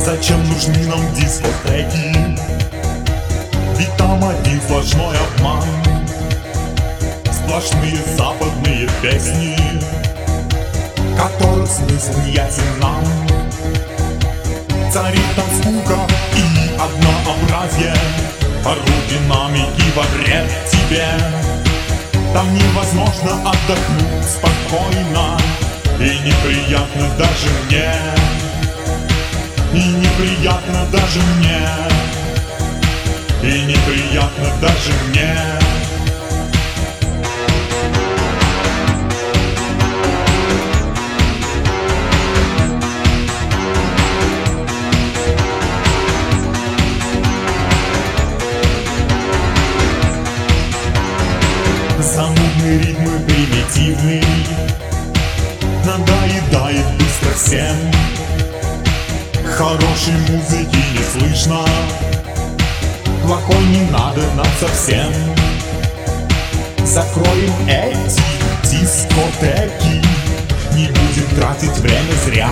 Зачем нужны нам дискотеки? Ведь там один сплошной обман, сплошные западные песни, которых смысл не ясен нам. Царит там скука и однообразие, руки нами и во вред тебе. Там невозможно отдохнуть спокойно, и неприятно даже мне, и неприятно даже мне, и неприятно даже мне. Занудные ритмы примитивный надоедает быстро всем. Хорошей музыки не слышно, плохой не надо нам совсем. Закроем эти дискотеки, не будем тратить время зря.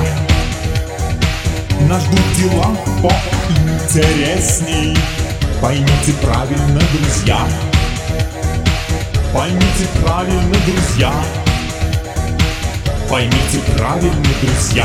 Нас ждут дела поинтересней, поймите правильно, друзья. Поймите правильно, друзья. Поймите правильно, друзья.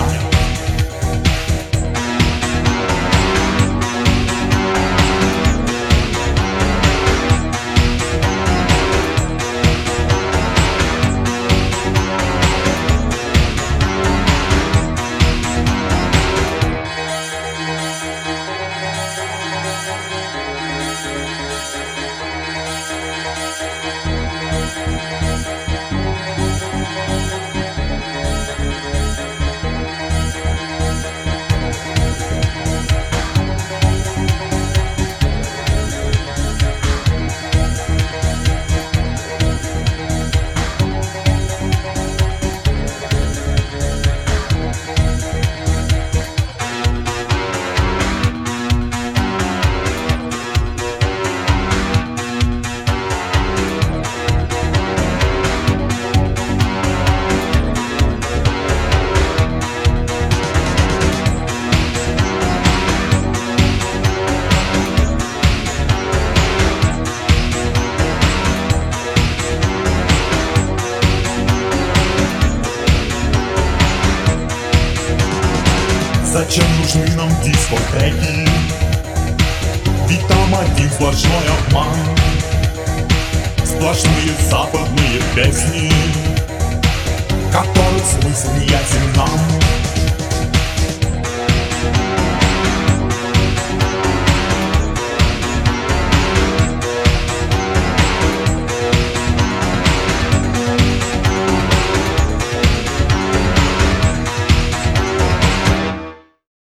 Зачем нужны нам дискотеки? Ведь там один сплошной обман, сплошные западные песни, которых смысл не ясен нам.